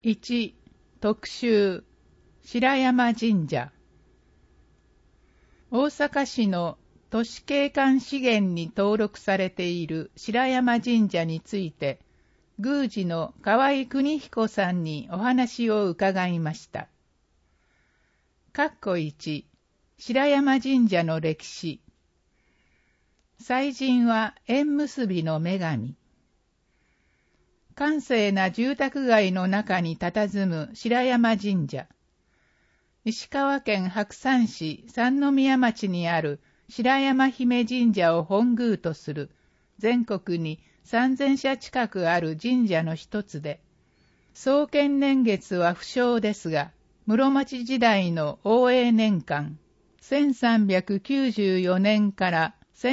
1、特集、白山神社。大阪市の都市景観資源に登録されている白山神社について、宮司の河合邦彦さんにお話を伺いました。1、白山神社の歴史。祭神は縁結びの女神。閑静な住宅街の中に佇む白山神社。石川県白山市三宮町にある白山姫神社を本宮とする全国に3000社近くある神社の一つで、創建年月は不詳ですが、室町時代の応永年間、1394年から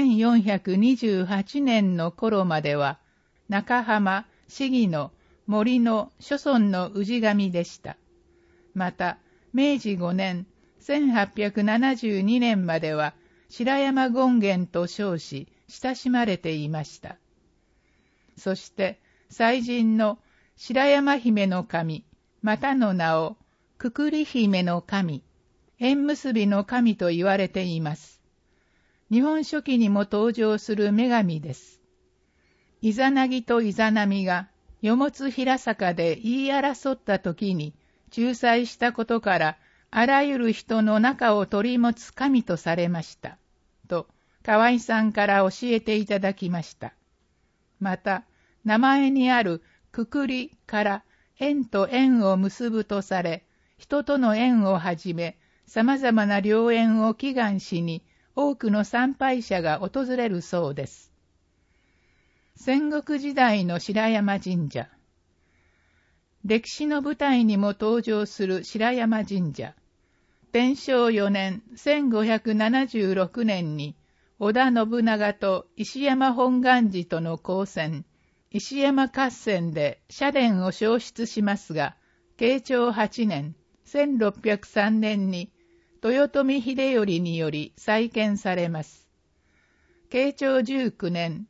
1428年の頃までは、中浜、市議の森の諸村の氏神でした。また、明治5年、1872年までは、白山権現と称し、親しまれていました。そして、祭神の白山姫の神、またの名を、くくり姫の神、縁結びの神と言われています。日本書紀にも登場する女神です。イザナギとイザナミが、よもつ平坂で言い争った時に、仲裁したことから、あらゆる人の中を取り持つ神とされました。と、河合さんから教えていただきました。また、名前にあるくくりから縁と縁を結ぶとされ、人との縁をはじめ、様々な良縁を祈願しに、多くの参拝者が訪れるそうです。戦国時代の白山神社。歴史の舞台にも登場する白山神社。天正4年1576年に織田信長と石山本願寺との交戦、石山合戦で社殿を焼失しますが、慶長8年1603年に豊臣秀頼により再建されます。慶長19年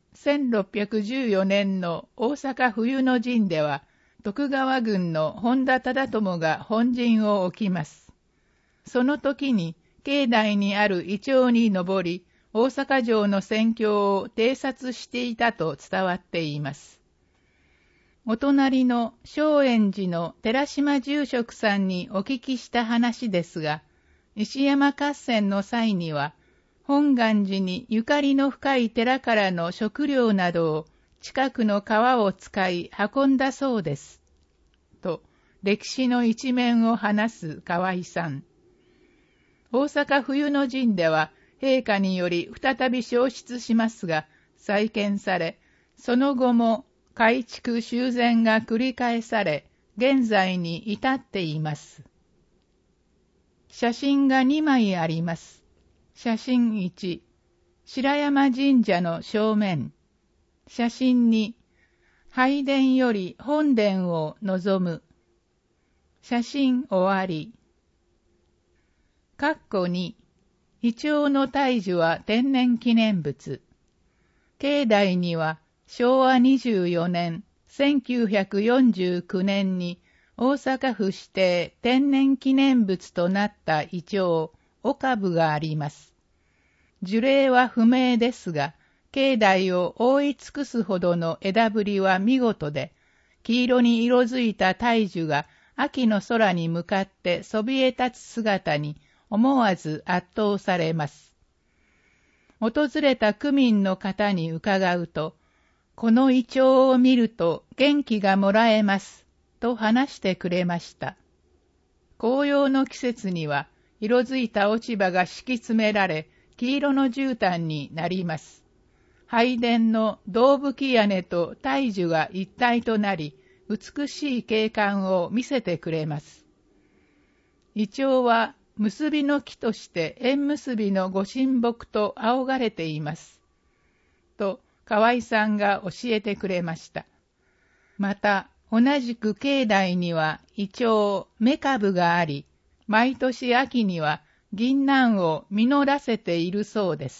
1614年の大阪冬の陣では、徳川軍の本田忠友が本陣を置きます。その時に境内にあるイチョウに登り、大阪城の戦況を偵察していたと伝わっています。お隣の松園寺の寺島住職さんにお聞きした話ですが、石山合戦の際には、本願寺にゆかりの深い寺からの食料などを近くの川を使い運んだそうです。と、歴史の一面を話す河合さん。大阪冬の陣では陛下により再び焼失しますが、再建され、その後も改築修繕が繰り返され、現在に至っています。写真が2枚あります。写真1、白山神社の正面。写真2、拝殿より本殿を望む。写真終わり。2、イチョウの大樹は天然記念物。境内には昭和24年、1949年に大阪府指定天然記念物となったイチョウ、オカブがあります。樹齢は不明ですが、境内を覆い尽くすほどの枝ぶりは見事で、黄色に色づいた大樹が秋の空に向かってそびえ立つ姿に思わず圧倒されます。訪れた区民の方に伺うと、このイチョウを見ると元気がもらえます、と話してくれました。紅葉の季節には、色づいた落ち葉が敷き詰められ、黄色の絨毯になります。拝殿の銅吹き屋根と大樹が一体となり、美しい景観を見せてくれます。イチョウは結びの木として縁結びのご神木と仰がれています。と、河合さんが教えてくれました。また、同じく境内にはイチョウ、メカブがあり、毎年秋には銀杏を実らせているそうです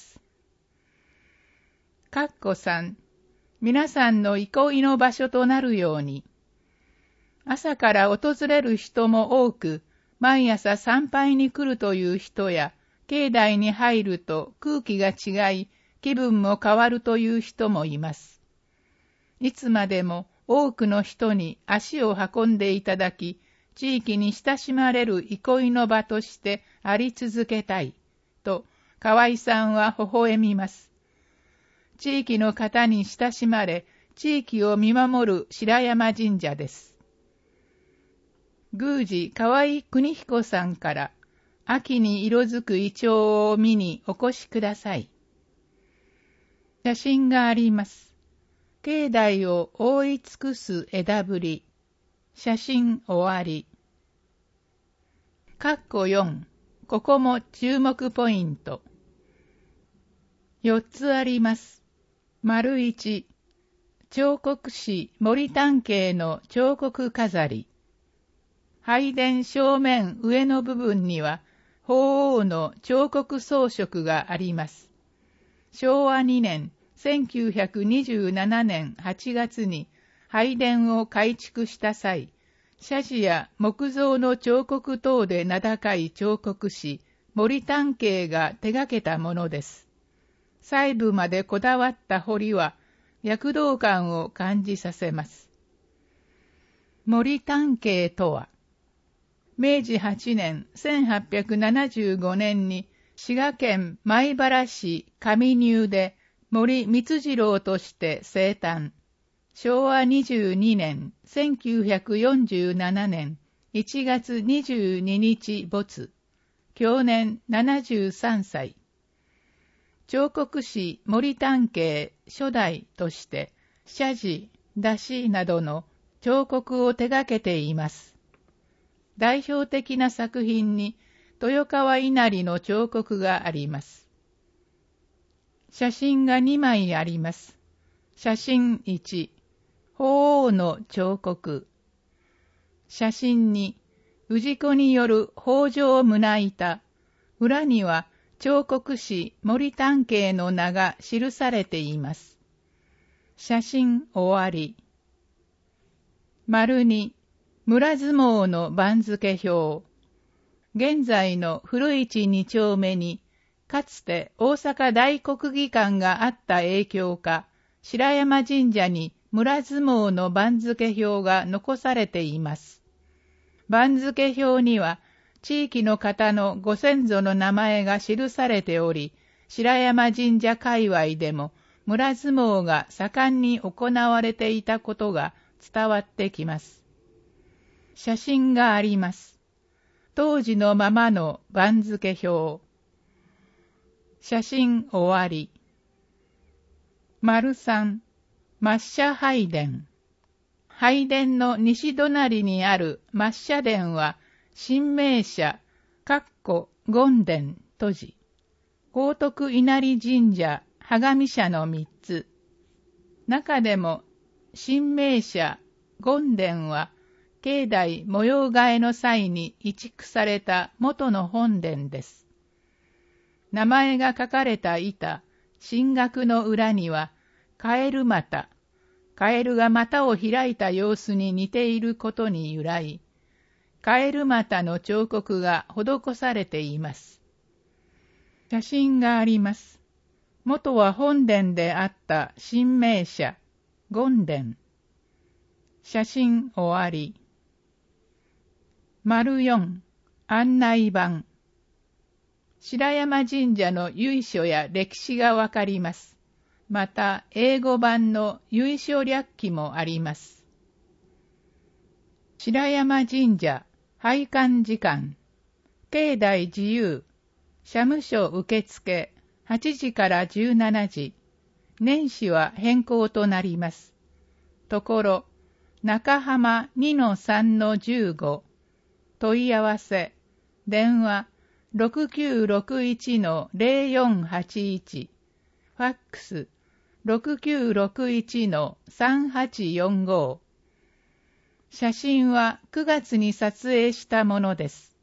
。3、皆さんの憩いの場所となるように。 朝から訪れる人も多く、毎朝参拝に来るという人や、境内に入ると空気が違い、気分も変わるという人もいます。いつまでも多くの人に足を運んでいただき、地域に親しまれる憩いの場としてあり続けたい、と河合さんは微笑みます。地域の方に親しまれ、地域を見守る白山神社です。宮司河合邦彦さんから、秋に色づくイチョウを見にお越しください。写真があります。境内を覆い尽くす枝ぶり。写真終わり。括弧4。ここも注目ポイント。4つあります。丸1。彫刻師森丹慶の彫刻飾り。拝殿正面上の部分には、鳳凰の彫刻装飾があります。昭和2年、1927年8月に拝殿を改築した際、社寺や木造の彫刻等で名高い彫刻師、森丹慶が手掛けたものです。細部までこだわった彫りは、躍動感を感じさせます。森丹慶とは、明治8年1875年に滋賀県米原市上入で森光次郎として生誕。昭和22年1947年1月22日没。享年73歳。彫刻師森丹慶初代として社寺、山車などの彫刻を手掛けています。代表的な作品に豊川稲荷の彫刻があります。写真が2枚あります。写真1、鳳凰の彫刻。写真2、氏子による北条宗板。裏には彫刻師森丹慶の名が記されています。写真終わり。丸2、村相撲の番付表。現在の古市2丁目に、かつて大阪大国技館があった影響か、白山神社に村相撲の番付表が残されています。番付表には、地域の方のご先祖の名前が記されており、白山神社界隈でも村相撲が盛んに行われていたことが伝わってきます。写真があります。当時のままの番付表。写真終わり。丸3、末社拝殿。拝殿の西隣にある末社殿は、神明社、権殿閉じ。高徳稲荷神社、鏡社の3つ。中でも、神明社、権殿は、境内模様替えの際に移築された元の本殿です。名前が書かれた板、神額の裏には、カエル股、カエルが股を開いた様子に似ていることに由来、カエル股の彫刻が施されています。写真があります。元は本殿であった神明社、権殿。写真終わり。丸4、案内板。白山神社の由緒や歴史がわかります。また、英語版の由緒略記もあります。白山神社、拝観時間。境内自由。社務所受付、8時から17時。年始は変更となります。ところ、中浜 2-3-15。問い合わせ、電話 6961-0481、ファックス 6961-3845。写真は9月に撮影したものです。